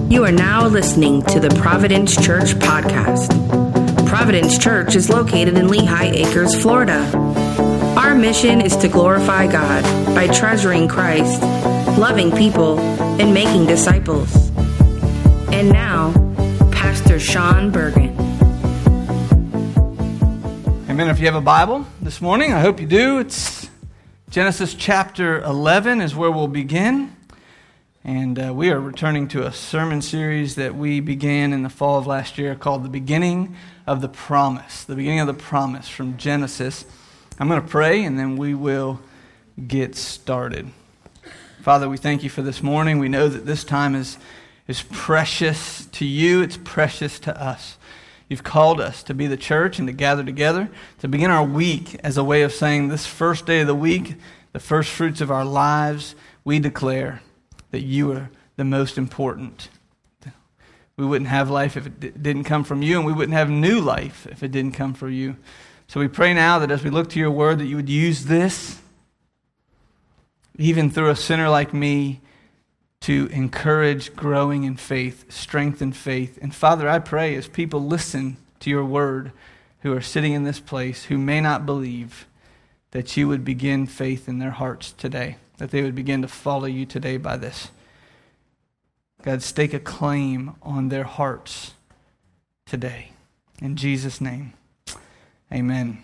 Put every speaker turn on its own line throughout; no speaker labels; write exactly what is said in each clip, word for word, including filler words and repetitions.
You are now listening to the Providence Church podcast. Providence Church is located in Lehigh Acres, Florida. Our mission is to glorify God by treasuring Christ, loving people, and making disciples. And now, Pastor Sean Bergen.
Amen. If you have a Bible this morning, I hope you do. It's Genesis chapter eleven is where we'll begin. And uh, we are returning to a sermon series that we began in the fall of last year called The Beginning of the Promise. The Beginning of the Promise from Genesis. I'm going to pray and then we will get started. Father, we thank you for this morning. We know that this time is, is precious to you. It's precious to us. You've called us to be the church and to gather together, to begin our week as a way of saying this first day of the week, the first fruits of our lives, we declare that you are the most important. We wouldn't have life if it d- didn't come from you, and we wouldn't have new life if it didn't come from you. So we pray now that as we look to your word, that you would use this, even through a sinner like me, to encourage growing in faith, strengthen faith. And Father, I pray as people listen to your word, who are sitting in this place, who may not believe, that you would begin faith in their hearts today, that they would begin to follow you today by this. God, stake a claim on their hearts today. In Jesus' name, amen.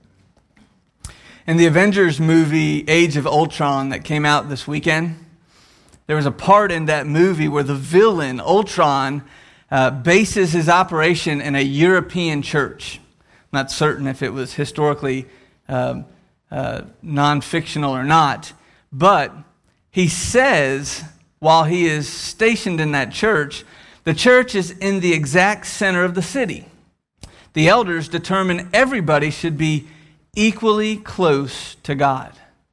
In the Avengers movie, Age of Ultron, that came out this weekend, there was a part in that movie where the villain, Ultron, uh, bases his operation in a European church. I'm not certain if it was historically uh, uh, non-fictional or not, but he says, while he is stationed in that church, the church is in the exact center of the city. The elders determine everybody should be equally close to God.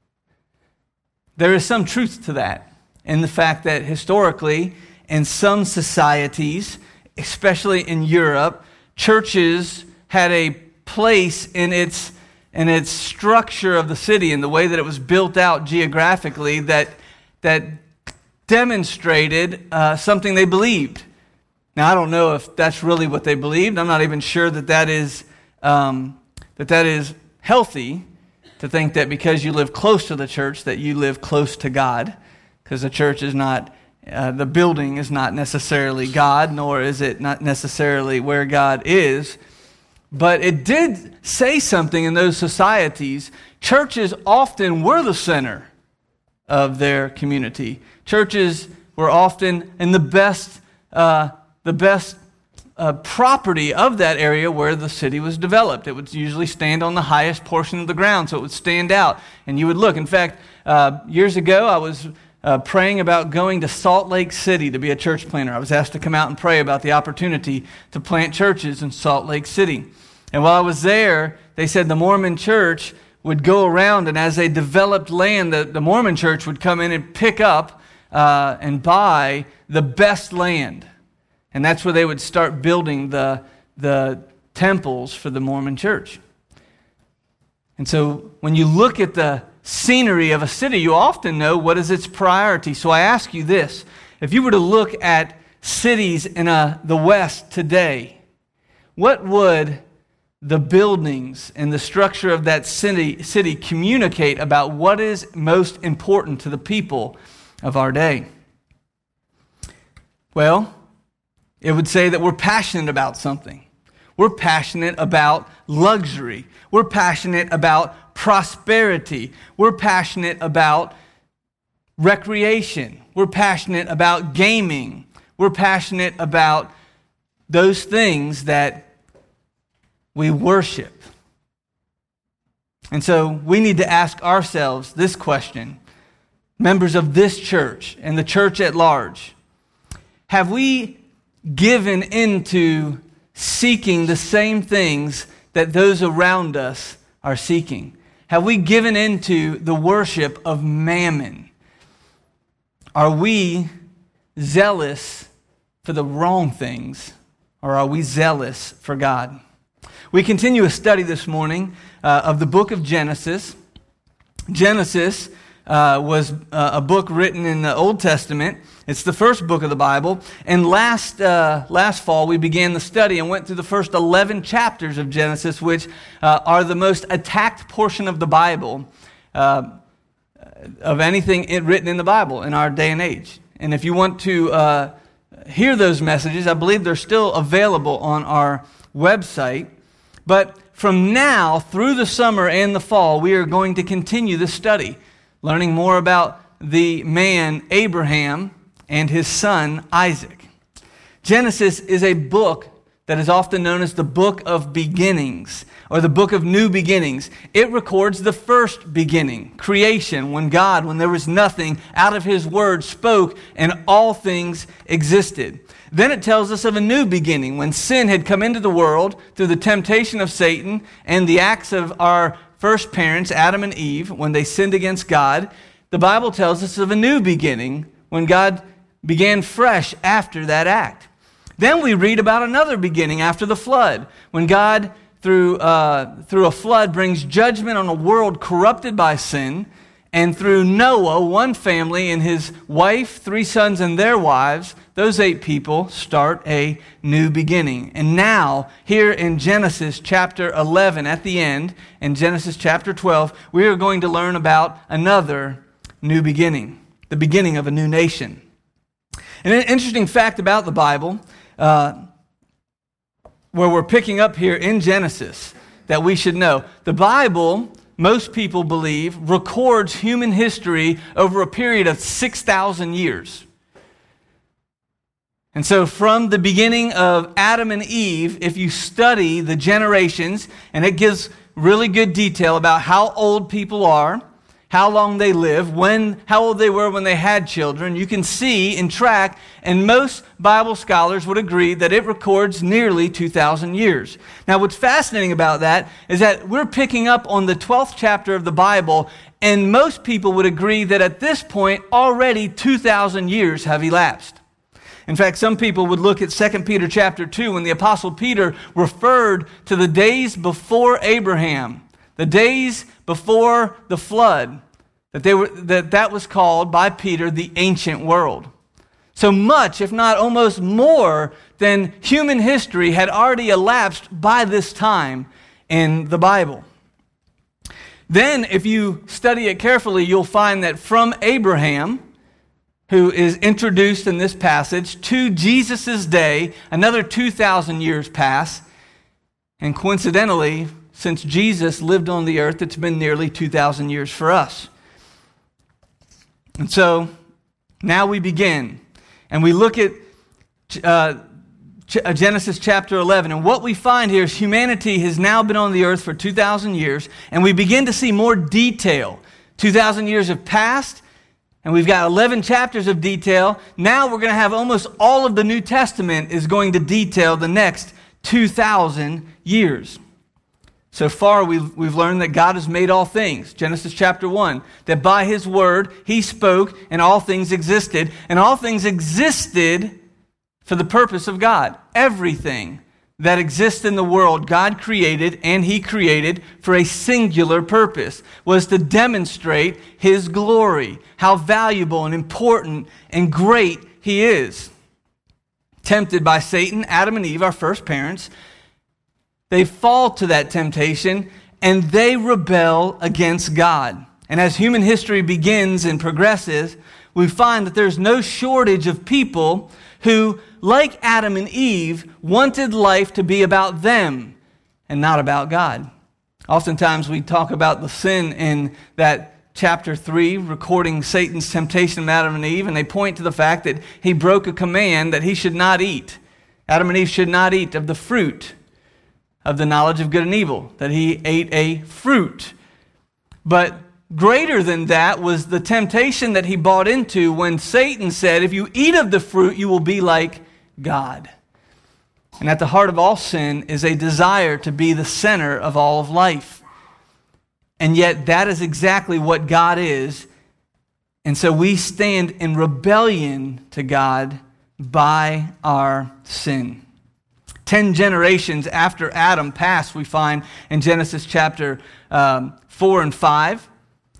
There is some truth to that, in the fact that historically, in some societies, especially in Europe, churches had a place in its in its structure of the city, and the way that it was built out geographically, that that demonstrated uh, something they believed. Now, I don't know if that's really what they believed. I'm not even sure that that is um, that that is healthy, to think that because you live close to the church that you live close to God, because the church is not, uh, the building is not necessarily God, nor is it not necessarily where God is. But it did say something in those societies. Churches often were the center of their community. Churches were often in the best, uh, the best uh, property of that area where the city was developed. It would usually stand on the highest portion of the ground, so it would stand out, and you would look. In fact, uh, years ago, I was uh, praying about going to Salt Lake City to be a church planter. I was asked to come out and pray about the opportunity to plant churches in Salt Lake City. And while I was there, they said the Mormon church would go around, and as they developed land, the, the Mormon church would come in and pick up uh, and buy the best land. And that's where they would start building the, the temples for the Mormon church. And so when you look at the scenery of a city, you often know what is its priority. So I ask you this: if you were to look at cities in a, the West today, what would the buildings and the structure of that city, city communicate about what is most important to the people of our day? Well, it would say that we're passionate about something. We're passionate about luxury. We're passionate about prosperity. We're passionate about recreation. We're passionate about gaming. We're passionate about those things that we worship. And so we need to ask ourselves this question, members of this church and the church at large: have we given into seeking the same things that those around us are seeking? Have we given into the worship of mammon? Are we zealous for the wrong things, or are we zealous for God? We continue a study this morning uh, of the book of Genesis. Genesis uh, was uh, a book written in the Old Testament. It's the first book of the Bible. And last uh, last fall, we began the study and went through the first eleven chapters of Genesis, which uh, are the most attacked portion of the Bible, uh, of anything it, written in the Bible in our day and age. And if you want to uh, hear those messages, I believe they're still available on our website. But from now through the summer and the fall, we are going to continue this study, learning more about the man Abraham and his son Isaac. Genesis is a book that is often known as the book of beginnings, or the book of new beginnings. It records the first beginning, creation, when God, when there was nothing, out of His Word spoke and all things existed. Then it tells us of a new beginning, when sin had come into the world through the temptation of Satan and the acts of our first parents, Adam and Eve, when they sinned against God. The Bible tells us of a new beginning, when God began fresh after that act. Then we read about another beginning after the flood, when God, through uh, through a flood, brings judgment on a world corrupted by sin, and through Noah, one family and his wife, three sons and their wives, those eight people start a new beginning. And now, here in Genesis chapter eleven, at the end, in Genesis chapter twelve, we are going to learn about another new beginning, the beginning of a new nation. And an interesting fact about the Bible, Uh, where we're picking up here in Genesis, that we should know. The Bible, most people believe, records human history over a period of six thousand years. And so from the beginning of Adam and Eve, if you study the generations, and it gives really good detail about how old people are, how long they live, when, how old they were when they had children, you can see and track, and most Bible scholars would agree that it records nearly two thousand years. Now, what's fascinating about that is that we're picking up on the twelfth chapter of the Bible, and most people would agree that at this point, already two thousand years have elapsed. In fact, some people would look at Second Peter chapter two, when the Apostle Peter referred to the days before Abraham, the days before the flood, that they were that that was called by Peter the ancient world. So much, if not almost more, than human history had already elapsed by this time in the Bible. Then, if you study it carefully, you'll find that from Abraham, who is introduced in this passage, to Jesus' day, another two thousand years pass, and coincidentally, since Jesus lived on the earth, it's been nearly two thousand years for us. And so, now we begin. And we look at uh, Genesis chapter eleven. And what we find here is humanity has now been on the earth for two thousand years. And we begin to see more detail. two thousand years have passed. And we've got eleven chapters of detail. Now we're going to have almost all of the New Testament is going to detail the next two thousand years. So far, we've, we've learned that God has made all things. Genesis chapter one, that by His word, He spoke and all things existed. And all things existed for the purpose of God. Everything that exists in the world, God created, and He created for a singular purpose, was to demonstrate His glory, how valuable and important and great He is. Tempted by Satan, Adam and Eve, our first parents, they fall to that temptation, and they rebel against God. And as human history begins and progresses, we find that there's no shortage of people who, like Adam and Eve, wanted life to be about them and not about God. Oftentimes we talk about the sin in that chapter three, recording Satan's temptation of Adam and Eve, and they point to the fact that he broke a command that he should not eat. Adam and Eve should not eat of the fruit of the knowledge of good and evil, that he ate a fruit. But greater than that was the temptation that he bought into when Satan said, if you eat of the fruit, you will be like God. And at the heart of all sin is a desire to be the center of all of life. And yet that is exactly what God is. And so we stand in rebellion to God by our sin. Ten generations after Adam passed, we find in Genesis chapter um, four and five.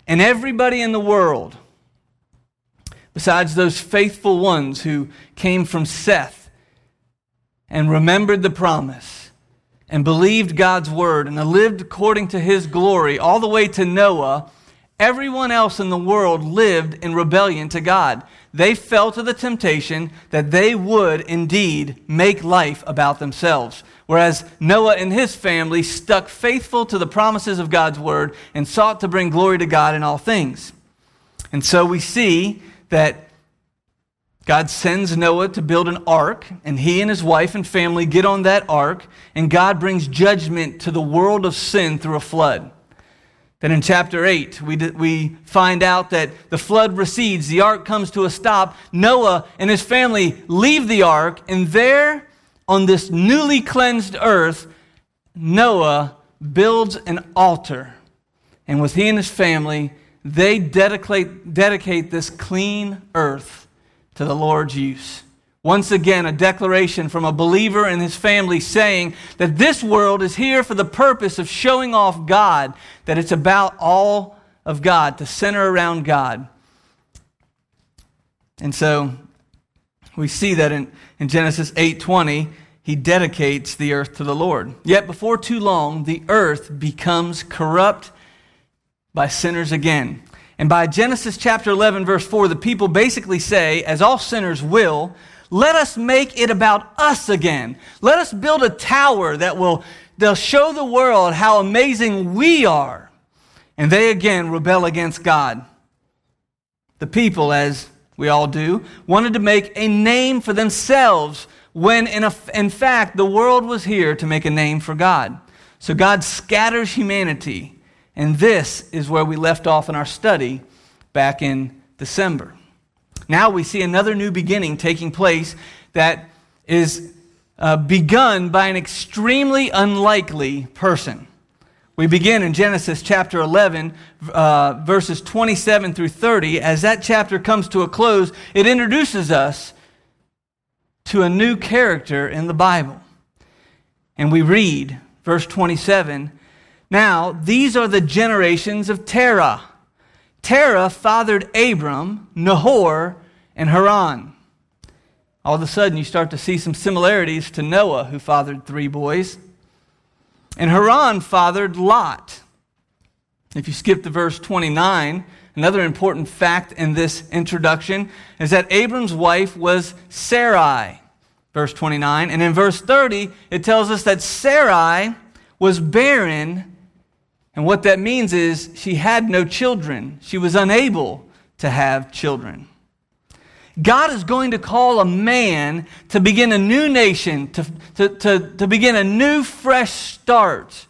And everybody in the world, besides those faithful ones who came from Seth and remembered the promise and believed God's word and lived according to his glory all the way to Noah, everyone else in the world lived in rebellion to God. They fell to the temptation that they would indeed make life about themselves. Whereas Noah and his family stuck faithful to the promises of God's word and sought to bring glory to God in all things. And so we see that God sends Noah to build an ark, and he and his wife and family get on that ark, and God brings judgment to the world of sin through a flood. Then in chapter eight, we, we find out that the flood recedes, the ark comes to a stop, Noah and his family leave the ark, and there on this newly cleansed earth, Noah builds an altar. And with he and his family, they dedicate, dedicate this clean earth to the Lord's use. Once again, a declaration from a believer and his family saying that this world is here for the purpose of showing off God, that it's about all of God, to center around God. And so we see that in, in Genesis eight twenty, he dedicates the earth to the Lord. Yet before too long, the earth becomes corrupt by sinners again. And by Genesis chapter eleven, verse four, the people basically say, as all sinners will, let us make it about us again. Let us build a tower that will they'll show the world how amazing we are. And they again rebel against God. The people, as we all do, wanted to make a name for themselves when in, a, in fact the world was here to make a name for God. So God scatters humanity. And this is where we left off in our study back in December. Now we see another new beginning taking place that is uh, begun by an extremely unlikely person. We begin in Genesis chapter eleven, uh, verses twenty-seven through thirty. As that chapter comes to a close, it introduces us to a new character in the Bible. And we read, verse twenty-seven, now these are the generations of Terah. Terah fathered Abram, Nahor, and Haran. All of a sudden you start to see some similarities to Noah, who fathered three boys. And Haran fathered Lot. If you skip to verse twenty-nine, another important fact in this introduction is that Abram's wife was Sarai, verse twenty-nine. And in verse thirty, it tells us that Sarai was barren. And what that means is she had no children. She was unable to have children. God is going to call a man to begin a new nation, to, to, to, to begin a new fresh start.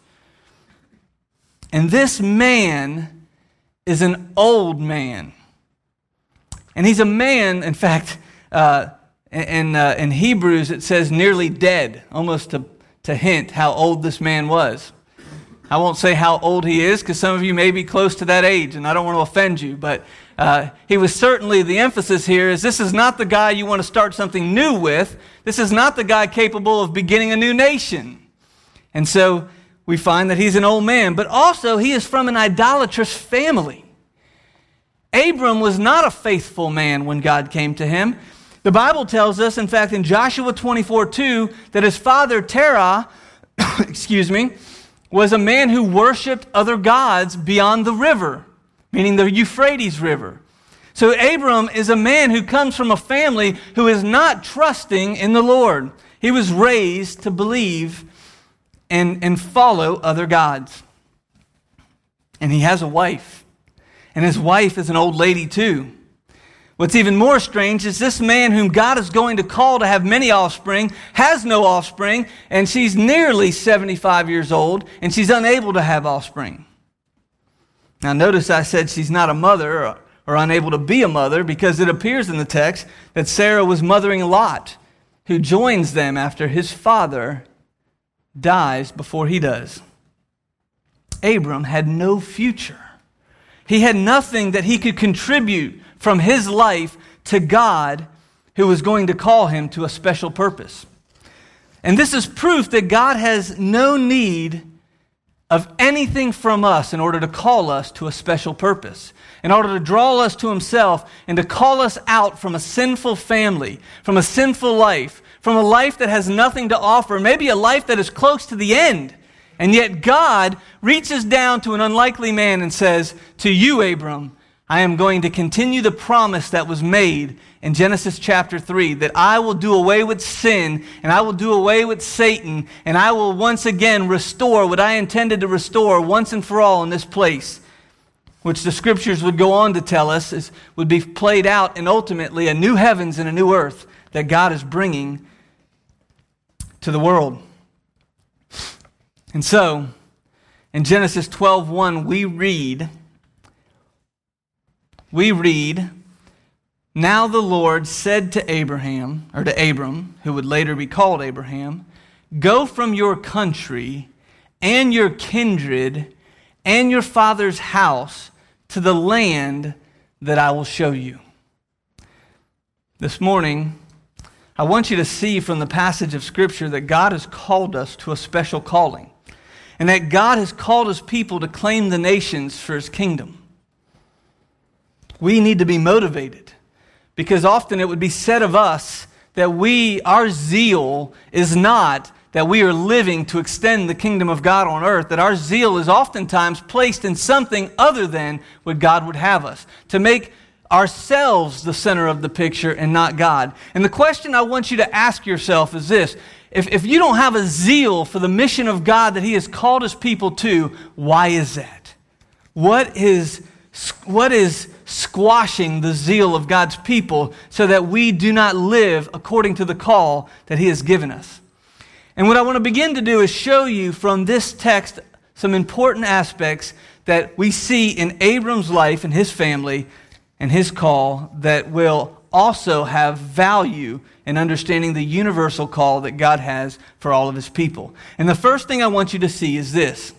And this man is an old man. And he's a man, in fact, uh, in, uh, in Hebrews it says nearly dead, almost to, to hint how old this man was. I won't say how old he is because some of you may be close to that age and I don't want to offend you, but uh, he was certainly, the emphasis here is this is not the guy you want to start something new with. This is not the guy capable of beginning a new nation. And so we find that he's an old man, but also he is from an idolatrous family. Abram was not a faithful man when God came to him. The Bible tells us, in fact, in Joshua twenty-four two, that his father Terah, excuse me, was a man who worshipped other gods beyond the river, meaning the Euphrates River. So Abram is a man who comes from a family who is not trusting in the Lord. He was raised to believe and, and follow other gods. And he has a wife. And his wife is an old lady too. What's even more strange is this man whom God is going to call to have many offspring has no offspring, and she's nearly seventy-five years old, and she's unable to have offspring. Now notice I said she's not a mother or, or unable to be a mother because it appears in the text that Sarah was mothering Lot, who joins them after his father dies before he does. Abram had no future. He had nothing that he could contribute from his life to God, who was going to call him to a special purpose. And this is proof that God has no need of anything from us in order to call us to a special purpose, in order to draw us to himself and to call us out from a sinful family, from a sinful life, from a life that has nothing to offer, maybe a life that is close to the end. And yet God reaches down to an unlikely man and says, to you, Abram, I am going to continue the promise that was made in Genesis chapter three, that I will do away with sin, and I will do away with Satan, and I will once again restore what I intended to restore once and for all in this place, which the scriptures would go on to tell us is, would be played out in ultimately a new heavens and a new earth that God is bringing to the world. And so, in Genesis twelve one, we read, we read, now the Lord said to Abraham, or to Abram, who would later be called Abraham, go from your country and your kindred and your father's house to the land that I will show you. This morning, I want you to see from the passage of Scripture that God has called us to a special calling, and that God has called His people to claim the nations for His kingdom. We need to be motivated, because often it would be said of us that we, our zeal is not that we are living to extend the kingdom of God on earth, that our zeal is oftentimes placed in something other than what God would have us, to make ourselves the center of the picture and not God. And the question I want you to ask yourself is this: if, if you don't have a zeal for the mission of God that He has called His people to, why is that? What is What is squashing the zeal of God's people so that we do not live according to the call that He has given us? And what I want to begin to do is show you from this text some important aspects that we see in Abram's life and his family and his call that will also have value in understanding the universal call that God has for all of His people. And the first thing I want you to see is this: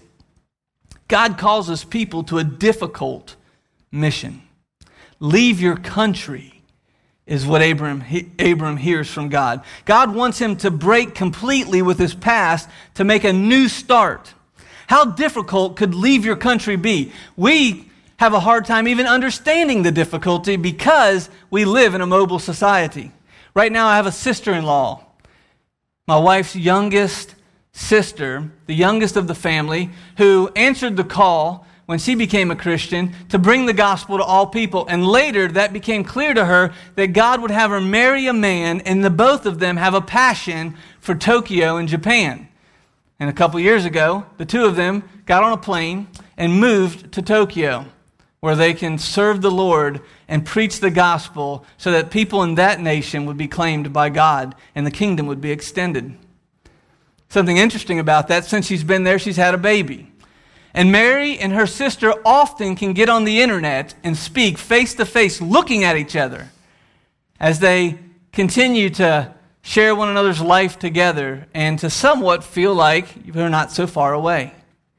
God calls His people to a difficult mission. Leave your country is what Abram, he, Abram hears from God. God wants him to break completely with his past to make a new start. How difficult could leave your country be? We have a hard time even understanding the difficulty because we live in a mobile society. Right now I have a sister-in-law, my wife's youngest sister, the youngest of the family, who answered the call when she became a Christian to bring the gospel to all people. And later that became clear to her that God would have her marry a man, and the both of them have a passion for Tokyo in Japan. And a couple years ago, the two of them got on a plane and moved to Tokyo, where they can serve the Lord and preach the gospel so that people in that nation would be claimed by God and the kingdom would be extended. Something interesting about that, since she's been there, she's had a baby. And Mary and her sister often can get on the internet and speak face to face, looking at each other as they continue to share one another's life together and to somewhat feel like they're not so far away.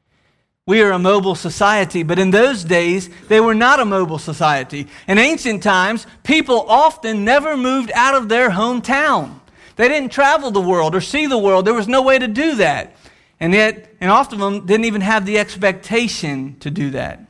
We are a mobile society, but in those days, they were not a mobile society. In ancient times, people often never moved out of their hometown. They didn't travel the world or see the world. There was no way to do that. And yet, and often of them didn't even have the expectation to do that.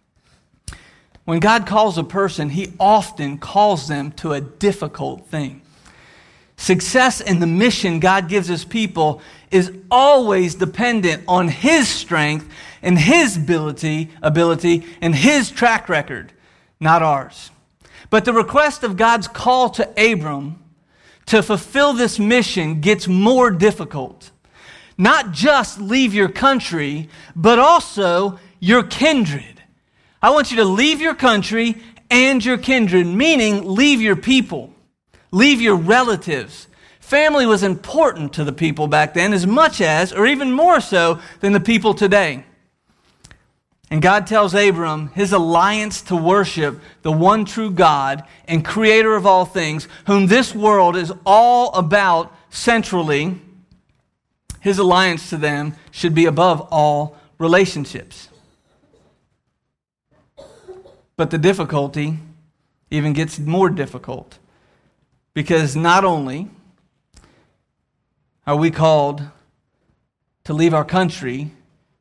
When God calls a person, He often calls them to a difficult thing. Success in the mission God gives His people is always dependent on His strength and His ability, ability and His track record, not ours. But the request of God's call to Abram to fulfill this mission gets more difficult. Not just leave your country, but also your kindred. I want you to leave your country and your kindred, meaning leave your people, leave your relatives. Family was important to the people back then as much as, or even more so, than the people today. And God tells Abram his alliance to worship the one true God and creator of all things, whom this world is all about centrally. His alliance to them should be above all relationships. But the difficulty even gets more difficult, because not only are we called to leave our country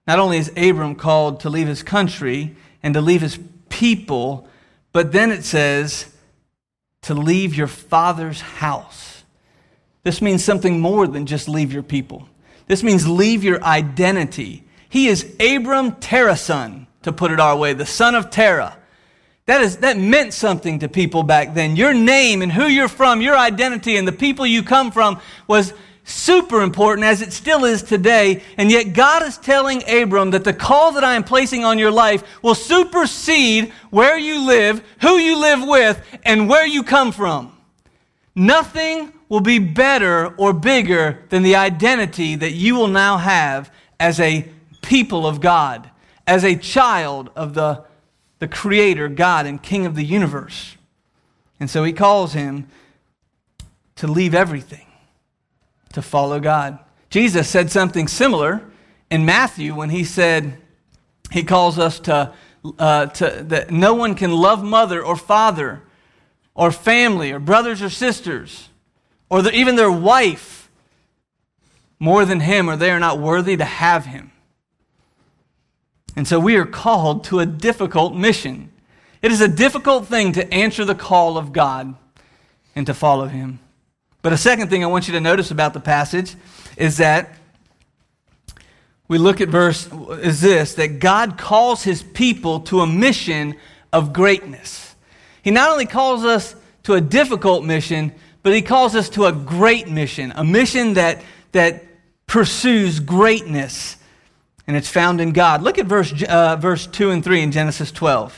not only is Abram called to leave his country and to leave his people, but then it says to leave your father's house. This means something more than just leave your people. This means leave your identity. He is Abram Terahson, to put it our way, the son of Terah. That is that meant something to people back then. Your name and who you're from, your identity and the people you come from was super important, as it still is today. And yet God is telling Abram that the call that I am placing on your life will supersede where you live, who you live with, and where you come from. Nothing will be better or bigger than the identity that you will now have as a people of God, as a child of the, the Creator, God, and King of the universe. And so he calls him to leave everything, to follow God. Jesus said something similar in Matthew when he said, he calls us to, uh, to that no one can love mother or father or family or brothers or sisters or the, even their wife more than him, or they are not worthy to have him. And so we are called to a difficult mission. It is a difficult thing to answer the call of God and to follow him. But a second thing I want you to notice about the passage is that we look at verse, is this, that God calls his people to a mission of greatness. He not only calls us to a difficult mission, but he calls us to a great mission, a mission that, that pursues greatness, and it's found in God. Look at verse, uh, verse two and three in Genesis twelve.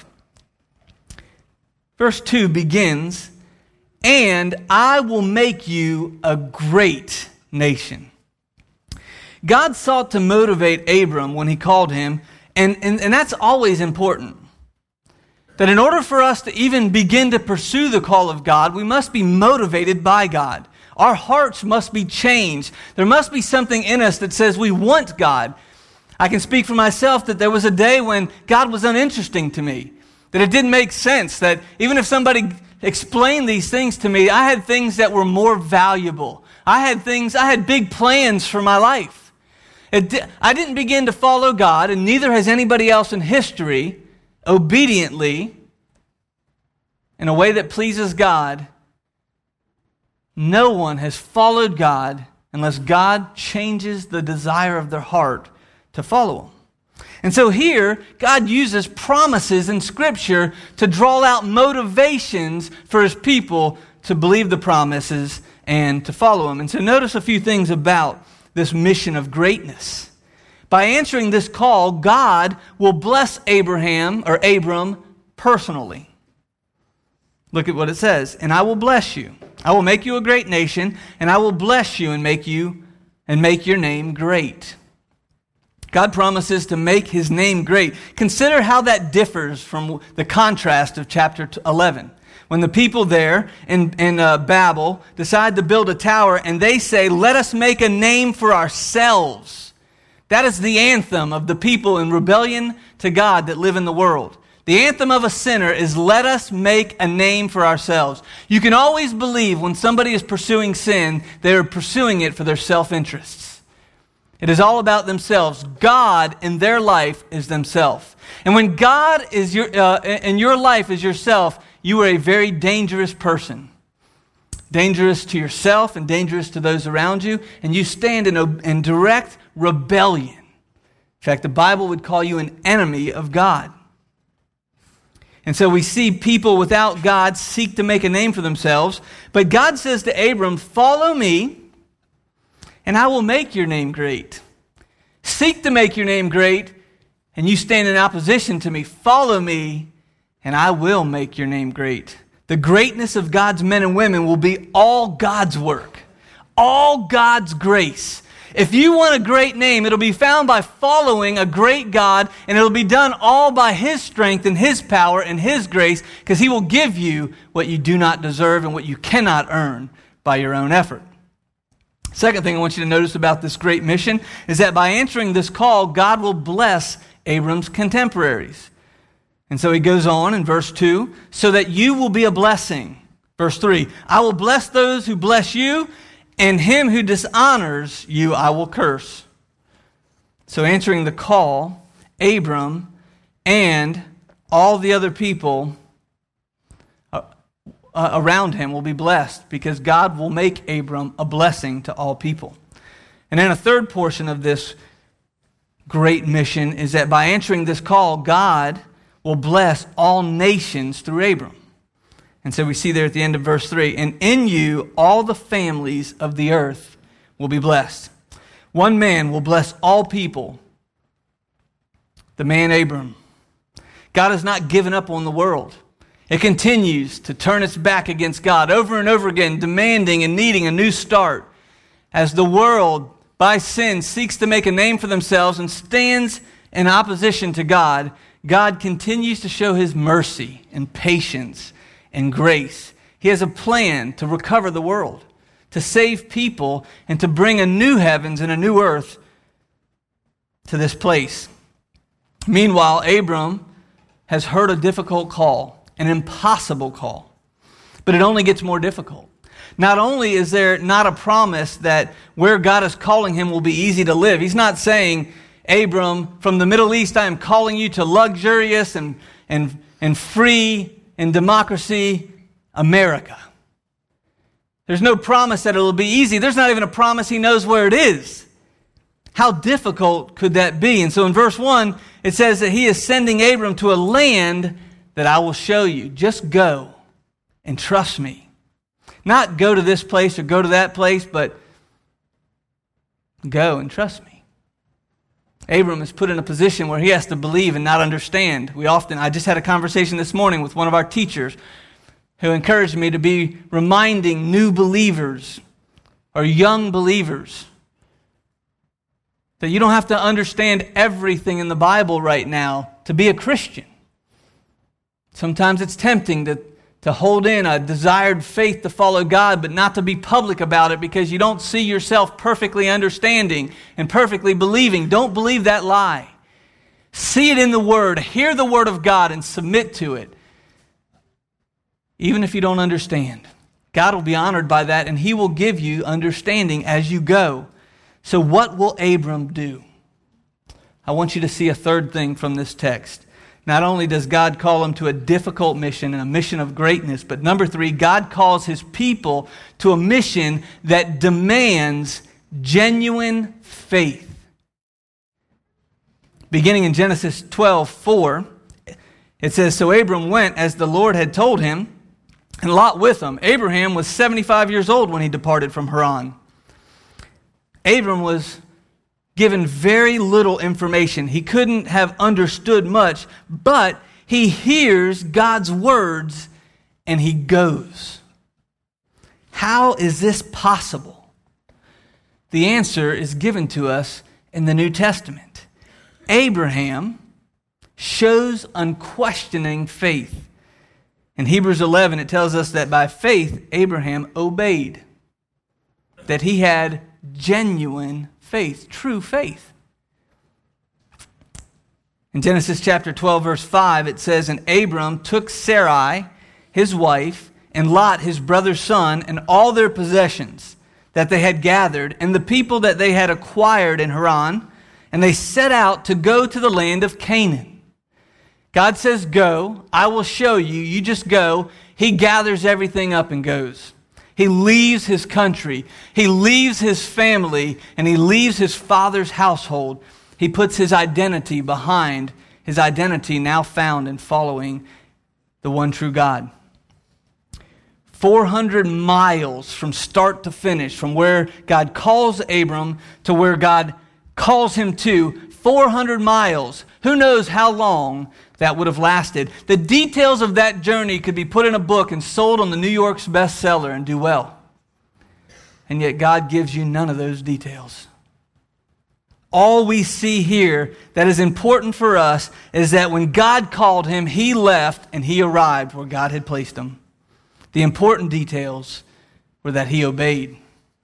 Verse two begins, and I will make you a great nation. God sought to motivate Abram when he called him, and, and, and that's always important. That in order for us to even begin to pursue the call of God, we must be motivated by God. Our hearts must be changed. There must be something in us that says we want God. I can speak for myself that there was a day when God was uninteresting to me, that it didn't make sense, that even if somebody explained these things to me, I had things that were more valuable. I had things, I had big plans for my life. It di- I didn't begin to follow God, and neither has anybody else in history, obediently, in a way that pleases God. No one has followed God unless God changes the desire of their heart to follow him. And so here, God uses promises in Scripture to draw out motivations for his people to believe the promises and to follow him. And so notice a few things about this mission of greatness. By answering this call, God will bless Abraham or Abram personally. Look at what it says. And I will bless you. I will make you a great nation, and I will bless you and make you and make your name great. God promises to make his name great. Consider how that differs from the contrast of chapter eleven. When the people there in, in uh, Babel decide to build a tower, and they say, let us make a name for ourselves. That is the anthem of the people in rebellion to God that live in the world. The anthem of a sinner is, let us make a name for ourselves. You can always believe when somebody is pursuing sin, they are pursuing it for their self-interests. It is all about themselves. God in their life is themselves. And when God is your, uh, in your life is yourself, you are a very dangerous person. Dangerous to yourself and dangerous to those around you. And you stand in, in direct rebellion. In fact, the Bible would call you an enemy of God. And so we see people without God seek to make a name for themselves. But God says to Abram, follow me, and I will make your name great. Seek to make your name great, and you stand in opposition to me. Follow me, and I will make your name great. The greatness of God's men and women will be all God's work, all God's grace. If you want a great name, it'll be found by following a great God, and it'll be done all by his strength and his power and his grace, because he will give you what you do not deserve and what you cannot earn by your own effort. Second thing I want you to notice about this great mission is that by answering this call, God will bless Abram's contemporaries. And so he goes on in verse two, so that you will be a blessing. Verse three, I will bless those who bless you, and him who dishonors you I will curse. So answering the call, Abram and all the other people uh, uh, around him will be blessed, because God will make Abram a blessing to all people. And then a third portion of this great mission is that by answering this call, God will bless all nations through Abram. And so we see there at the end of verse three, and in you all the families of the earth will be blessed. One man will bless all people, the man Abram. God has not given up on the world. It continues to turn its back against God over and over again, demanding and needing a new start. As the world, by sin, seeks to make a name for themselves and stands in opposition to God, God continues to show His mercy and patience and grace. He has a plan to recover the world, to save people, and to bring a new heavens and a new earth to this place. Meanwhile, Abram has heard a difficult call, an impossible call, but it only gets more difficult. Not only is there not a promise that where God is calling him will be easy to live. He's not saying, Abram, from the Middle East, I am calling you to luxurious and, and, and free and democracy America. There's no promise that it will be easy. There's not even a promise he knows where it is. How difficult could that be? And so in verse one, it says that he is sending Abram to a land that I will show you. Just go and trust me. Not go to this place or go to that place, but go and trust me. Abram is put in a position where he has to believe and not understand. We often, I just had a conversation this morning with one of our teachers who encouraged me to be reminding new believers or young believers that you don't have to understand everything in the Bible right now to be a Christian. Sometimes it's tempting to, to hold in a desired faith to follow God, but not to be public about it because you don't see yourself perfectly understanding and perfectly believing. Don't believe that lie. See it in the Word. Hear the Word of God and submit to it. Even if you don't understand, God will be honored by that, and He will give you understanding as you go. So what will Abram do? I want you to see a third thing from this text. Not only does God call him to a difficult mission and a mission of greatness, but number three, God calls His people to a mission that demands genuine faith. Beginning in Genesis twelve four, it says, So Abram went as the Lord had told him, and Lot with him. Abraham was seventy-five years old when he departed from Haran. Abram was given very little information. He couldn't have understood much, but he hears God's words and he goes. How is this possible? The answer is given to us in the New Testament. Abraham shows unquestioning faith. In Hebrews eleven, it tells us that by faith, Abraham obeyed. That he had genuine faith, true faith. In Genesis chapter twelve, verse five, it says, And Abram took Sarai, his wife, and Lot, his brother's son, and all their possessions that they had gathered, and the people that they had acquired in Haran, and they set out to go to the land of Canaan. God says, go, I will show you, you just go. He gathers everything up and goes. He leaves his country, he leaves his family, and he leaves his father's household. He puts his identity behind his identity now found in following the one true God. four hundred miles from start to finish, from where God calls Abram to where God calls him to, four hundred miles. Who knows how long that would have lasted. The details of that journey could be put in a book and sold on the New York's bestseller and do well. And yet God gives you none of those details. All we see here that is important for us is that when God called him, he left and he arrived where God had placed him. The important details were that he obeyed.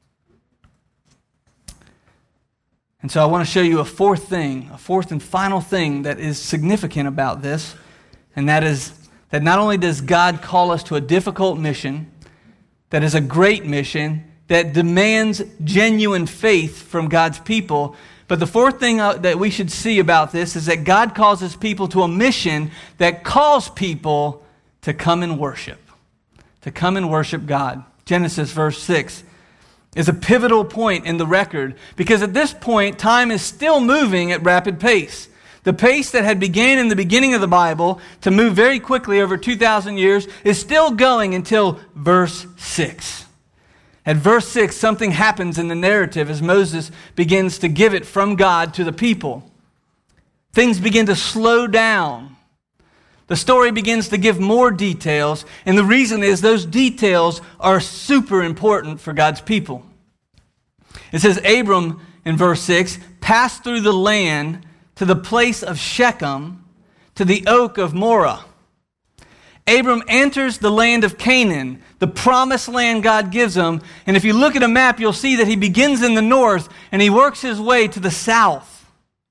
And so I want to show you a fourth thing, a fourth and final thing that is significant about this, and that is that not only does God call us to a difficult mission, that is a great mission, that demands genuine faith from God's people, But the fourth thing uh, that we should see about this is that God calls his people to a mission that calls people to come and worship. To come and worship God. Genesis verse six is a pivotal point in the record because at this point, time is still moving at rapid pace. The pace that had began in the beginning of the Bible to move very quickly over two thousand years is still going until verse six. At verse six, something happens in the narrative as Moses begins to give it from God to the people. Things begin to slow down. The story begins to give more details, and the reason is those details are super important for God's people. It says, Abram, in verse six, passed through the land to the place of Shechem, to the oak of Moreh. Abram enters the land of Canaan, the promised land God gives him. And if you look at a map, you'll see that he begins in the north and he works his way to the south.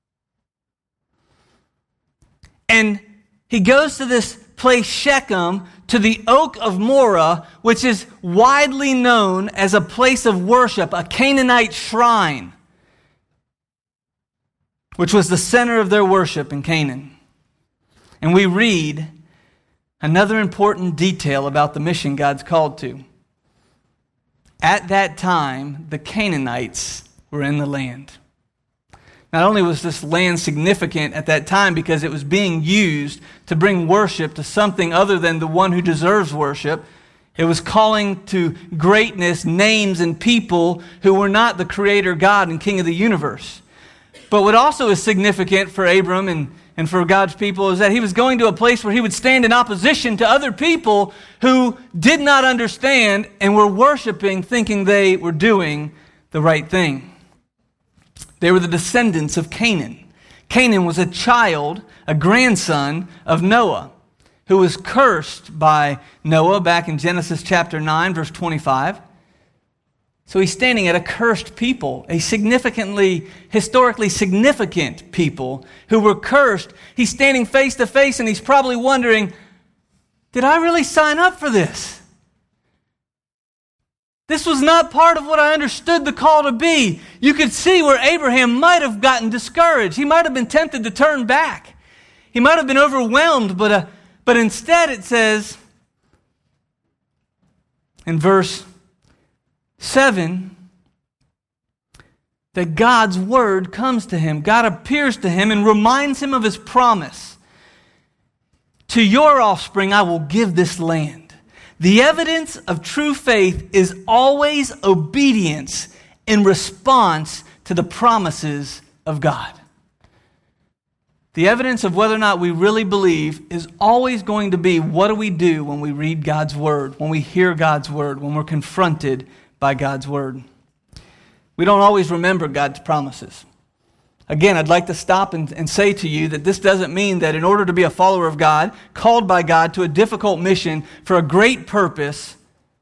And he goes to this place Shechem, to the oak of Moreh, which is widely known as a place of worship, a Canaanite shrine, which was the center of their worship in Canaan. And we read another important detail about the mission God's called to. At that time, the Canaanites were in the land. Not only was this land significant at that time because it was being used to bring worship to something other than the one who deserves worship, it was calling to greatness names and people who were not the Creator God and King of the universe. But what also is significant for Abram and, and for God's people is that he was going to a place where he would stand in opposition to other people who did not understand and were worshiping, thinking they were doing the right thing. They were the descendants of Canaan. Canaan was a child, a grandson of Noah, who was cursed by Noah back in Genesis chapter nine, verse twenty-five. So he's standing at a cursed people, a significantly, historically significant people who were cursed. He's standing face to face and he's probably wondering, did I really sign up for this? This was not part of what I understood the call to be. You could see where Abraham might have gotten discouraged. He might have been tempted to turn back. He might have been overwhelmed, but, uh, but instead it says in verse seven, that God's word comes to him. God appears to him and reminds him of his promise. To your offspring I will give this land. The evidence of true faith is always obedience in response to the promises of God. The evidence of whether or not we really believe is always going to be, what do we do when we read God's word, when we hear God's word, when we're confronted by God's word. We don't always remember God's promises. Again, I'd like to stop and, and say to you that this doesn't mean that in order to be a follower of God, called by God to a difficult mission for a great purpose,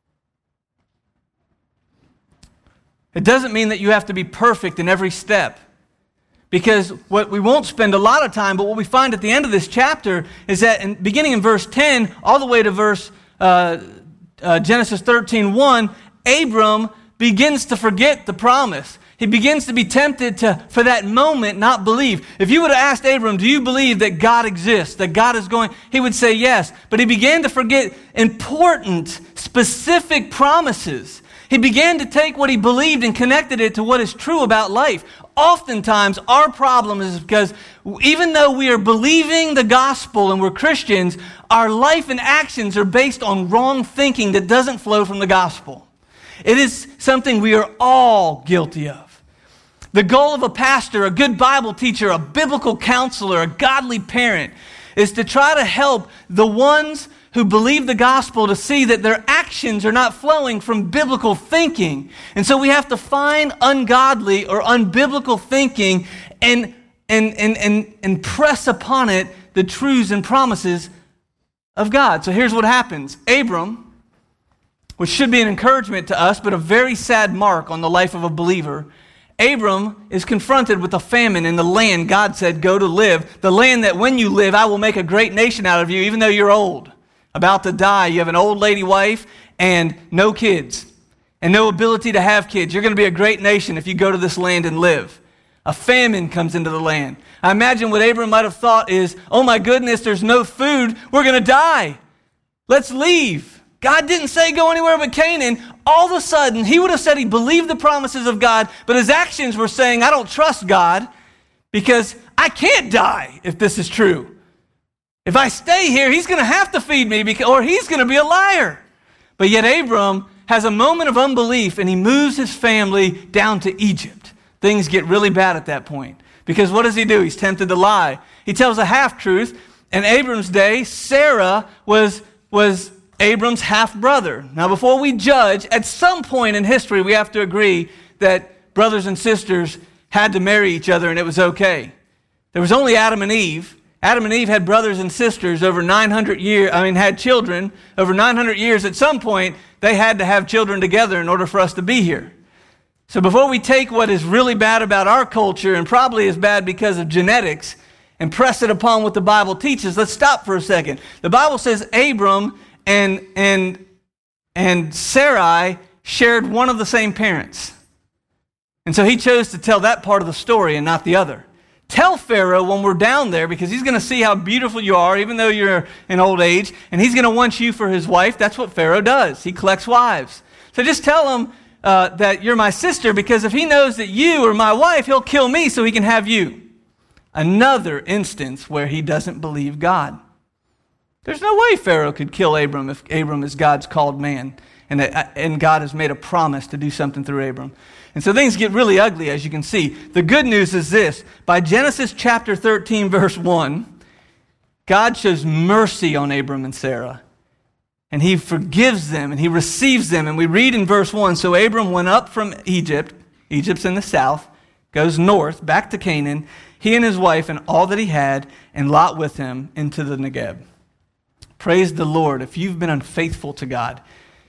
it doesn't mean that you have to be perfect in every step. Because what we won't spend a lot of time, but what we find at the end of this chapter is that in, beginning in verse ten, all the way to verse uh, uh, Genesis thirteen one, Abram begins to forget the promise. He begins to be tempted to, for that moment, not believe. If you would have asked Abram, do you believe that God exists, that God is going, he would say yes. But he began to forget important, specific promises. He began to take what he believed and connected it to what is true about life. Oftentimes, our problem is because even though we are believing the gospel and we're Christians, our life and actions are based on wrong thinking that doesn't flow from the gospel. It is something we are all guilty of. The goal of a pastor, a good Bible teacher, a biblical counselor, a godly parent is to try to help the ones who believe the gospel to see that their actions are not flowing from biblical thinking. And so we have to find ungodly or unbiblical thinking and, and, and, and, and press upon it the truths and promises of God. So here's what happens. Abram, which should be an encouragement to us, but a very sad mark on the life of a believer, Abram is confronted with a famine in the land God said, go to live. The land that when you live, I will make a great nation out of you, even though you're old, about to die. You have an old lady wife and no kids and no ability to have kids. You're going to be a great nation if you go to this land and live. A famine comes into the land. I imagine what Abram might have thought is, oh my goodness, there's no food. We're going to die. Let's leave. God didn't say go anywhere but Canaan. All of a sudden, he would have said he believed the promises of God, but his actions were saying, I don't trust God because I can't die if this is true. If I stay here, he's going to have to feed me because, or he's going to be a liar. But yet Abram has a moment of unbelief and he moves his family down to Egypt. Things get really bad at that point. Because what does he do? He's tempted to lie. He tells a half-truth. In Abram's day, Sarah was, was Abram's half-brother. Now, before we judge, at some point in history, we have to agree that brothers and sisters had to marry each other and it was okay. There was only Adam and Eve. Adam and Eve had brothers and sisters over nine hundred years, I mean, had children over nine hundred years. At some point, they had to have children together in order for us to be here. So before we take what is really bad about our culture and probably is bad because of genetics and press it upon what the Bible teaches, let's stop for a second. The Bible says Abram and, and, and Sarai shared one of the same parents. And so he chose to tell that part of the story and not the other. Tell Pharaoh when we're down there, because he's going to see how beautiful you are, even though you're in old age, and he's going to want you for his wife. That's what Pharaoh does. He collects wives. So just tell him uh, that you're my sister, because if he knows that you are my wife, he'll kill me so he can have you. Another instance where he doesn't believe God. There's no way Pharaoh could kill Abram if Abram is God's called man, and, that, and God has made a promise to do something through Abram. And so things get really ugly, as you can see. The good news is this. By Genesis chapter thirteen, verse one, God shows mercy on Abram and Sarah. And he forgives them, and he receives them. And we read in verse one, so Abram went up from Egypt, Egypt's in the south, goes north, back to Canaan, he and his wife and all that he had, and Lot with him into the Negeb. Praise the Lord. If you've been unfaithful to God,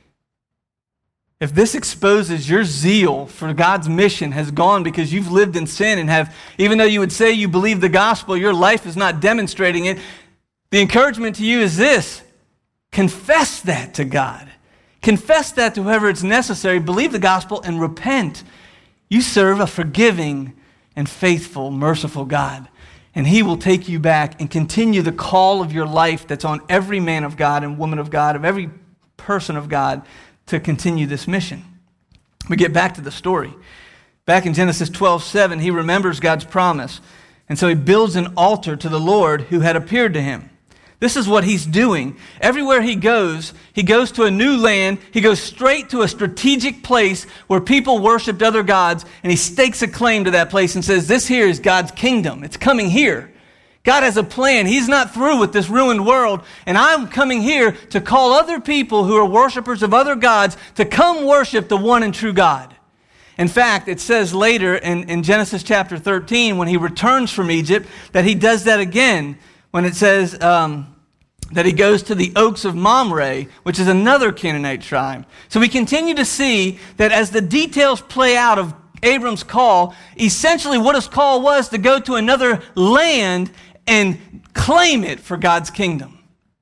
if this exposes your zeal for God's mission has gone because you've lived in sin and have, even though you would say you believe the gospel, your life is not demonstrating it, the encouragement to you is this: confess that to God. Confess that to whoever it's necessary. Believe the gospel and repent. You serve a forgiving and faithful, merciful God. And he will take you back and continue the call of your life that's on every man of God and woman of God, of every person of God, to continue this mission. We get back to the story. Back in Genesis twelve seven, he remembers God's promise. And so he builds an altar to the Lord who had appeared to him. This is what he's doing. Everywhere he goes, he goes to a new land. He goes straight to a strategic place where people worshiped other gods, and he stakes a claim to that place and says, this here is God's kingdom. It's coming here. God has a plan. He's not through with this ruined world, and I'm coming here to call other people who are worshipers of other gods to come worship the one and true God. In fact, it says later in, in Genesis chapter thirteen, when he returns from Egypt, that he does that again, when it says um, that he goes to the oaks of Mamre, which is another Canaanite tribe. So we continue to see that as the details play out of Abram's call, essentially what his call was to go to another land and claim it for God's kingdom.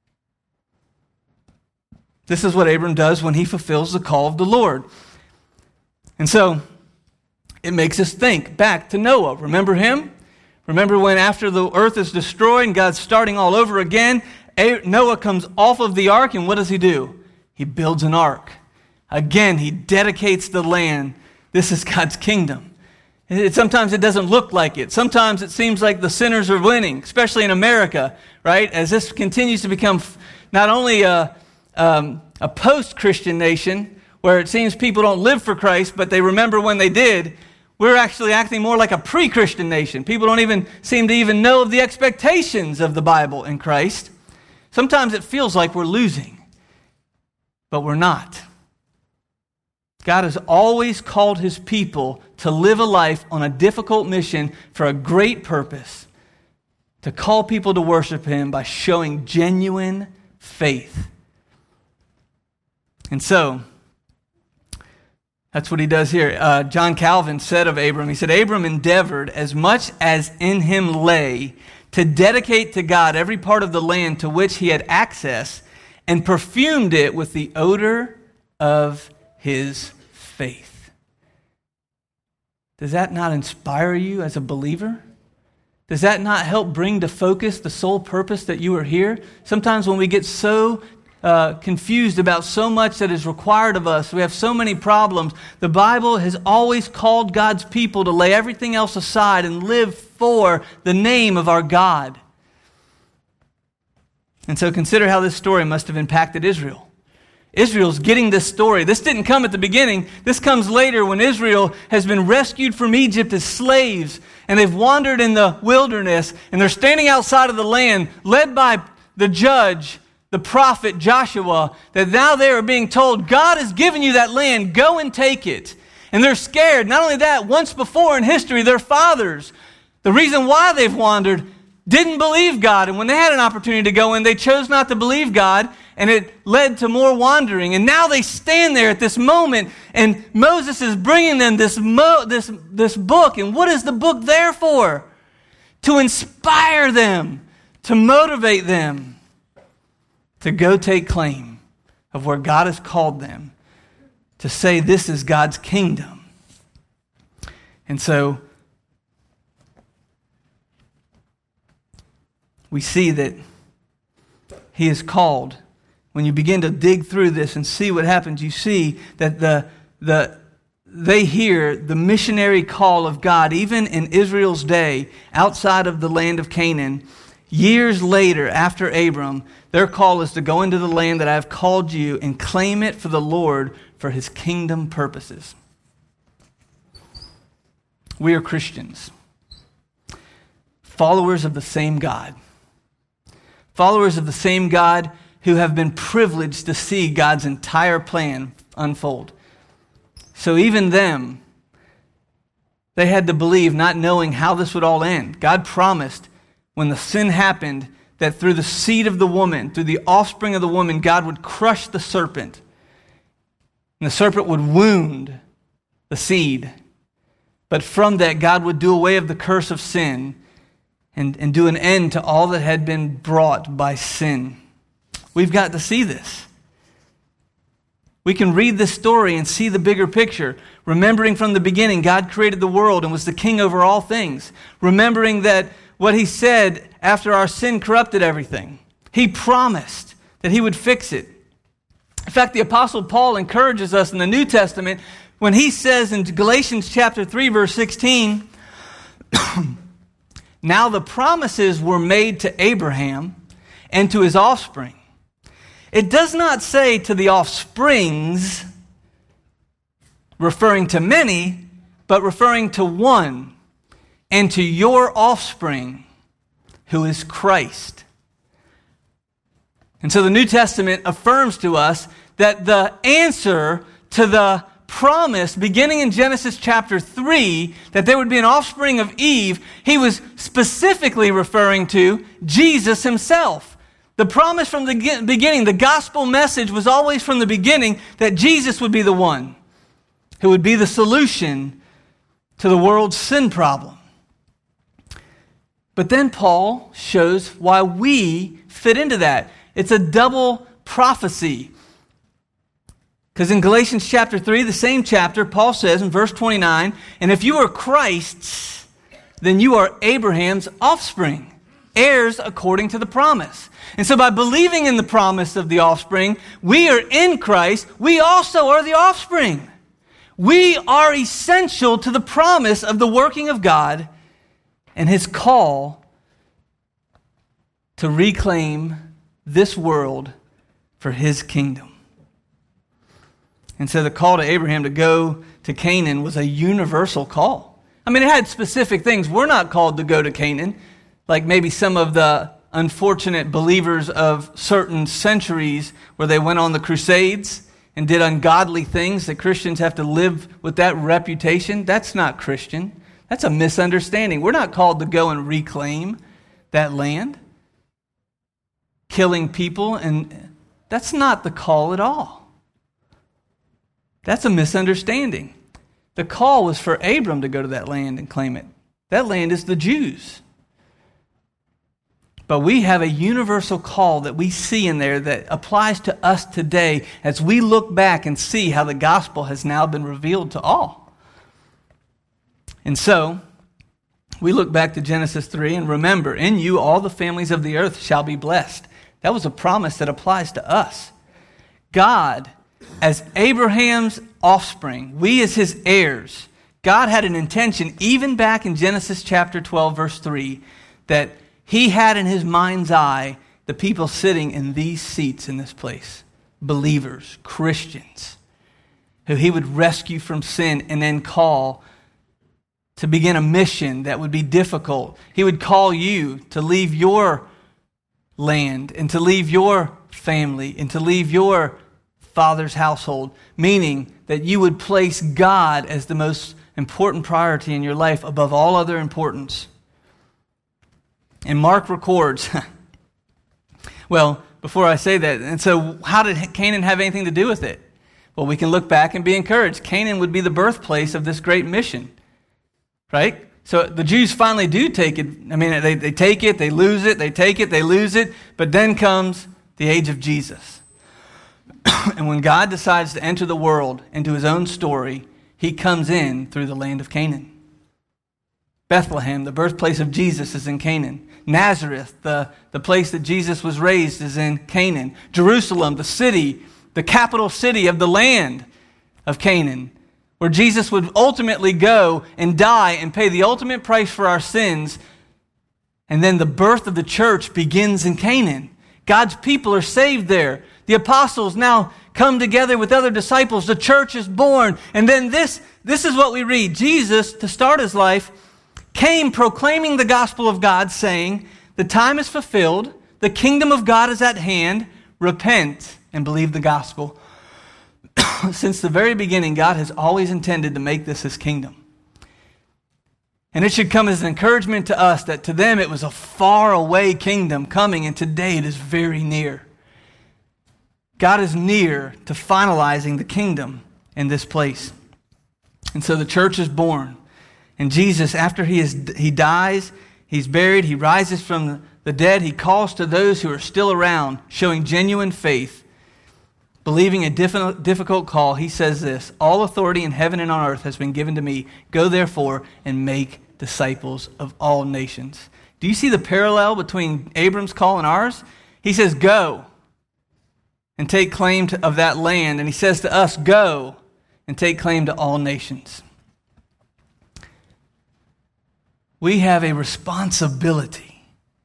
This is what Abram does when he fulfills the call of the Lord. And so it makes us think back to Noah. Remember him? Remember when after the earth is destroyed and God's starting all over again, Noah comes off of the ark, and what does he do? He builds an ark. Again, he dedicates the land. This is God's kingdom. It, sometimes it doesn't look like it. Sometimes it seems like the sinners are winning, especially in America, right? As this continues to become not only a, um, a post-Christian nation, where it seems people don't live for Christ, but they remember when they did. We're actually acting more like a pre-Christian nation. People don't even seem to even know of the expectations of the Bible in Christ. Sometimes it feels like we're losing, but we're not. God has always called his people to live a life on a difficult mission for a great purpose, to call people to worship him by showing genuine faith. And so, that's what he does here. Uh, John Calvin said of Abram, he said, Abram endeavored as much as in him lay to dedicate to God every part of the land to which he had access, and perfumed it with the odor of his faith. does that not inspire you as a believer? Does that not help bring to focus the sole purpose that you are here? Sometimes when we get so uh, confused about so much that is required of us, we have so many problems. The Bible has always called God's people to lay everything else aside and live for the name of our God. And so consider how this story must have impacted Israel. Israel's getting this story. This didn't come at the beginning. This comes later when Israel has been rescued from Egypt as slaves, and they've wandered in the wilderness, and they're standing outside of the land, led by the judge, the prophet Joshua, that now they are being told, God has given you that land, go and take it. And they're scared. Not only that, once before in history, their fathers, the reason why they've wandered, didn't believe God. And when they had an opportunity to go in, they chose not to believe God, and it led to more wandering. And now they stand there at this moment, and Moses is bringing them this, mo- this, this book. And what is the book there for? To inspire them, to motivate them, to go take claim of where God has called them, to say this is God's kingdom. And so we see that he is called. When you begin to dig through this and see what happens, you see that the the they hear the missionary call of God, even in Israel's day, outside of the land of Canaan. Years later, after Abram, their call is to go into the land that I have called you and claim it for the Lord for his kingdom purposes. We are Christians, followers of the same God. Followers of the same God who have been privileged to see God's entire plan unfold. So even them, they had to believe, not knowing how this would all end. God promised when the sin happened that through the seed of the woman, through the offspring of the woman, God would crush the serpent. And the serpent would wound the seed. But from that, God would do away with the curse of sin and, and do an end to all that had been brought by sin. We've got to see this. We can read this story and see the bigger picture. Remembering from the beginning, God created the world and was the king over all things. Remembering that what he said after our sin corrupted everything. He promised that he would fix it. In fact, the Apostle Paul encourages us in the New Testament when he says in Galatians chapter three, verse sixteen, now the promises were made to Abraham and to his offspring. It does not say to the offsprings, referring to many, but referring to one, and to your offspring, who is Christ. And so the New Testament affirms to us that the answer to the promise, beginning in Genesis chapter three, that there would be an offspring of Eve, he was specifically referring to Jesus himself. The promise from the beginning, the gospel message was always from the beginning that Jesus would be the one who would be the solution to the world's sin problem. But then Paul shows why we fit into that. It's a double prophecy. Because in Galatians chapter three, the same chapter, Paul says in verse twenty-nine, and if you are Christ's, then you are Abraham's offspring, heirs according to the promise. And so by believing in the promise of the offspring, we are in Christ, we also are the offspring. We are essential to the promise of the working of God and his call to reclaim this world for his kingdom. And so the call to Abraham to go to Canaan was a universal call. I mean, it had specific things. We're not called to go to Canaan, like maybe some of the unfortunate believers of certain centuries where they went on the Crusades and did ungodly things that Christians have to live with that reputation. That's not Christian. That's a misunderstanding. We're not called to go and reclaim that land, killing people, and that's not the call at all. That's a misunderstanding. The call was for Abram to go to that land and claim it. That land is the Jews. But we have a universal call that we see in there that applies to us today as we look back and see how the gospel has now been revealed to all. And so, we look back to Genesis three and remember, in you all the families of the earth shall be blessed. That was a promise that applies to us. God, as Abraham's offspring, we as his heirs, God had an intention, even back in Genesis chapter twelve, verse three, that he had in his mind's eye the people sitting in these seats in this place. Believers, Christians, who he would rescue from sin and then call to begin a mission that would be difficult. He would call you to leave your land and to leave your family and to leave your father's household, meaning that you would place God as the most important priority in your life above all other importance. And Mark records, well, before I say that, and so how did Canaan have anything to do with it? Well, we can look back and be encouraged. Canaan would be the birthplace of this great mission, right? So the Jews finally do take it. I mean, they, they take it, they lose it, they take it, they lose it, but then comes the age of Jesus. And when God decides to enter the world into his own story, he comes in through the land of Canaan. Bethlehem, the birthplace of Jesus, is in Canaan. Nazareth, the, the place that Jesus was raised, is in Canaan. Jerusalem, the city, the capital city of the land of Canaan, where Jesus would ultimately go and die and pay the ultimate price for our sins. And then the birth of the church begins in Canaan. God's people are saved there. The apostles now come together with other disciples. The church is born. And then this, this is what we read. Jesus, to start his life, came proclaiming the gospel of God, saying, the time is fulfilled, the kingdom of God is at hand, repent and believe the gospel. Since the very beginning, God has always intended to make this his kingdom. And it should come as an encouragement to us that to them it was a far away kingdom coming, and today it is very near. God is near to finalizing the kingdom in this place. And so the church is born. And Jesus, after he is he dies, he's buried, he rises from the dead, he calls to those who are still around, showing genuine faith, believing a difficult call. He says this, all authority in heaven and on earth has been given to me. Go therefore and make disciples of all nations. Do you see the parallel between Abram's call and ours? He says, go and take claim to, of that land. And he says to us, go and take claim to all nations. We have a responsibility.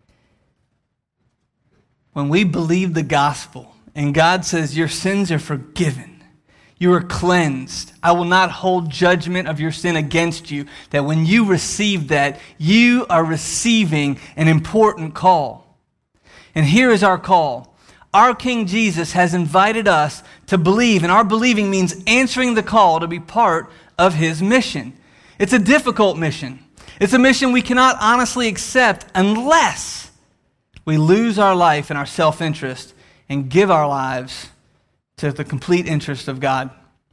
When we believe the gospel and God says your sins are forgiven, you are cleansed, I will not hold judgment of your sin against you, that when you receive that, you are receiving an important call. And here is our call. Our King Jesus has invited us to believe, and our believing means answering the call to be part of his mission. It's a difficult mission. It's a mission we cannot honestly accept unless we lose our life and our self-interest and give our lives to the complete interest of God.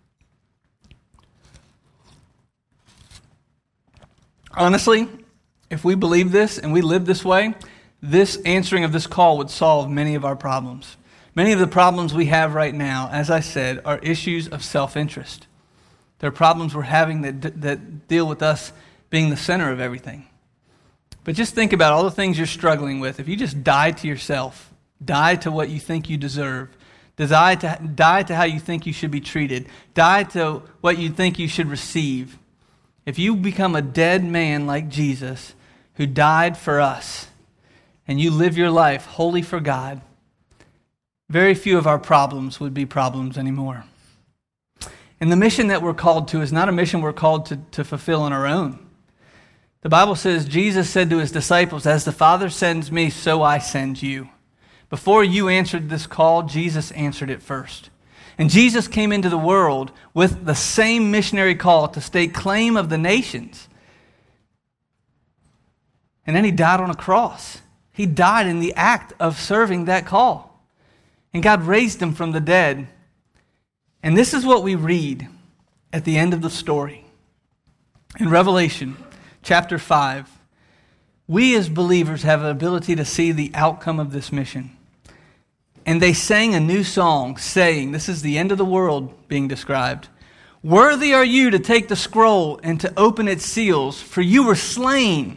Honestly, if we believe this and we live this way, this answering of this call would solve many of our problems. Many of the problems we have right now, as I said, are issues of self-interest. They're problems we're having that, that deal with us being the center of everything. But just think about all the things you're struggling with. If you just die to yourself, die to what you think you deserve, die to, die to how you think you should be treated, die to what you think you should receive. If you become a dead man like Jesus, who died for us, and you live your life wholly for God, very few of our problems would be problems anymore. And the mission that we're called to is not a mission we're called to, to fulfill on our own. The Bible says, Jesus said to his disciples, as the Father sends me, so I send you. Before you answered this call, Jesus answered it first. And Jesus came into the world with the same missionary call to stake claim of the nations. And then he died on a cross. He died in the act of serving that call. And God raised him from the dead. And this is what we read at the end of the story. In Revelation chapter five, we as believers have an ability to see the outcome of this mission. And they sang a new song saying, this is the end of the world being described. Worthy are you to take the scroll and to open its seals, for you were slain.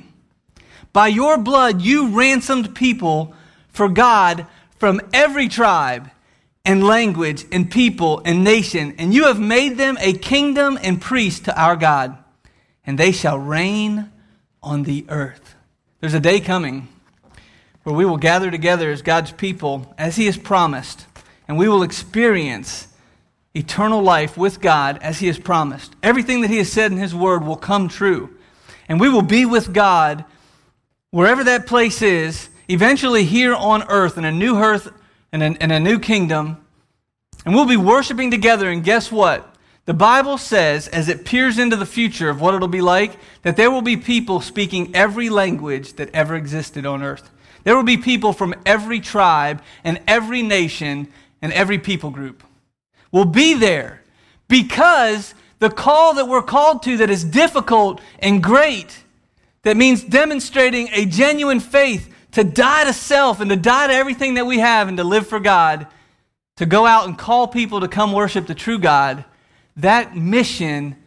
By your blood you ransomed people for God from every tribe and language and people and nation, and you have made them a kingdom and priests to our God, and they shall reign on the earth. There's a day coming where we will gather together as God's people, as He has promised, and we will experience eternal life with God as He has promised. Everything that He has said in His Word will come true. And we will be with God wherever that place is, eventually here on earth in a new earth and a, in a new kingdom. And we'll be worshiping together. And guess what? The Bible says, as it peers into the future of what it'll be like, that there will be people speaking every language that ever existed on earth. There will be people from every tribe and every nation and every people group. Will be there because the call that we're called to that is difficult and great, that means demonstrating a genuine faith to die to self and to die to everything that we have and to live for God, to go out and call people to come worship the true God, that mission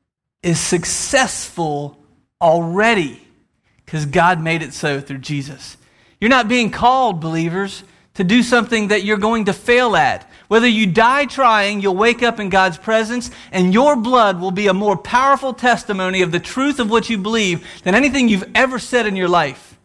is successful already because God made it so through Jesus. You're not being called, believers, to do something that you're going to fail at. Whether you die trying, you'll wake up in God's presence, and your blood will be a more powerful testimony of the truth of what you believe than anything you've ever said in your life.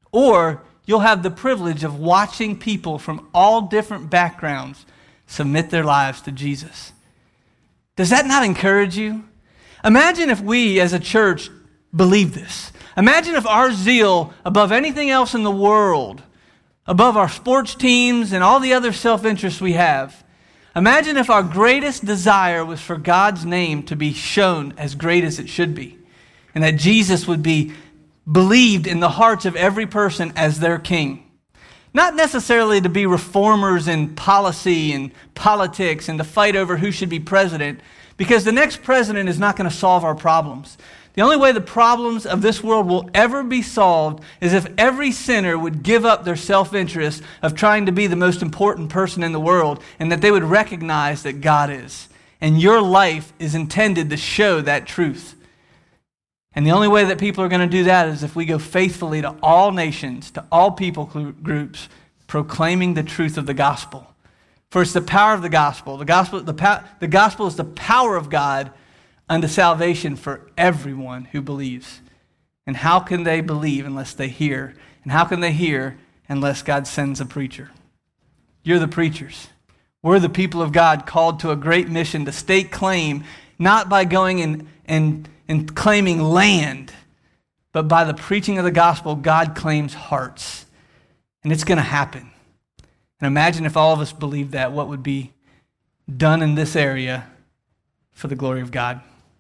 Or you'll have the privilege of watching people from all different backgrounds submit their lives to Jesus. Does that not encourage you? Imagine if we as a church believe this. Imagine if our zeal above anything else in the world, above our sports teams and all the other self-interests we have, imagine if our greatest desire was for God's name to be shown as great as it should be, and that Jesus would be believed in the hearts of every person as their king. Not necessarily to be reformers in policy and politics and to fight over who should be president, because the next president is not going to solve our problems. The only way the problems of this world will ever be solved is if every sinner would give up their self-interest of trying to be the most important person in the world, and that they would recognize that God is. And your life is intended to show that truth. And the only way that people are going to do that is if we go faithfully to all nations, to all people groups, proclaiming the truth of the gospel. For it's the power of the gospel. The gospel, the, po- the gospel is the power of God unto salvation for everyone who believes. And how can they believe unless they hear? And how can they hear unless God sends a preacher? You're the preachers. We're the people of God called to a great mission to stake claim, not by going and, and, and claiming land, but by the preaching of the gospel, God claims hearts. And it's going to happen. And imagine if all of us believed that, what would be done in this area for the glory of God.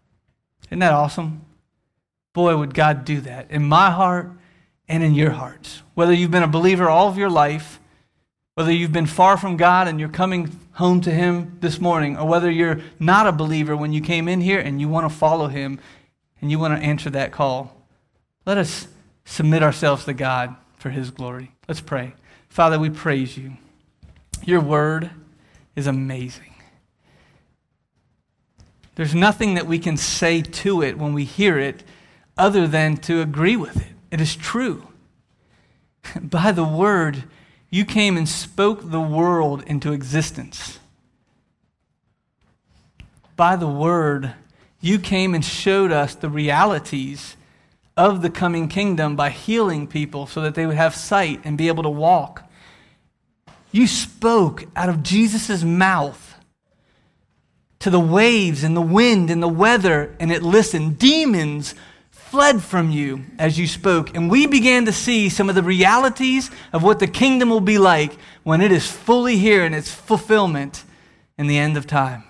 Isn't that awesome? Boy, would God do that in my heart and in your hearts. Whether you've been a believer all of your life, whether you've been far from God and you're coming home to Him this morning, or whether you're not a believer when you came in here and you want to follow Him and you want to answer that call, let us submit ourselves to God for His glory. Let's pray. Father, we praise You. Your word is amazing. There's nothing that we can say to it when we hear it other than to agree with it. It is true. By the word, You came and spoke the world into existence. By the word, You came and showed us the realities of the coming kingdom by healing people so that they would have sight and be able to walk. You spoke out of Jesus' mouth to the waves and the wind and the weather, and it listened. Demons fled from You as You spoke, and we began to see some of the realities of what the kingdom will be like when it is fully here in its fulfillment in the end of time.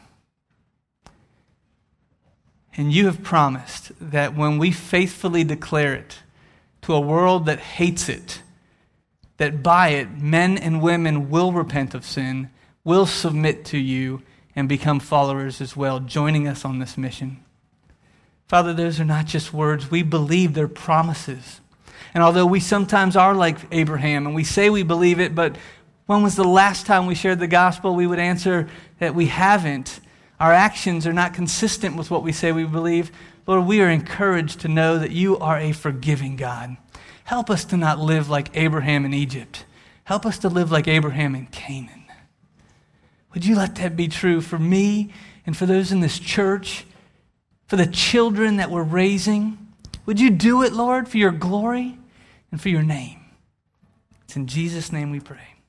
And You have promised that when we faithfully declare it to a world that hates it, that by it men and women will repent of sin, will submit to You, and become followers as well, joining us on this mission. Father, those are not just words. We believe they're promises. And although we sometimes are like Abraham and we say we believe it, but when was the last time we shared the gospel, we would answer that we haven't. our actions are not consistent with what we say we believe, Lord, we are encouraged to know that you are a forgiving God. Help us to not live like Abraham in Egypt. Help us to live like Abraham in Canaan. Would you let that be true for me and for those in this church, for the children that we're raising? Would you do it, Lord, for your glory and for your name? It's in Jesus' name we pray.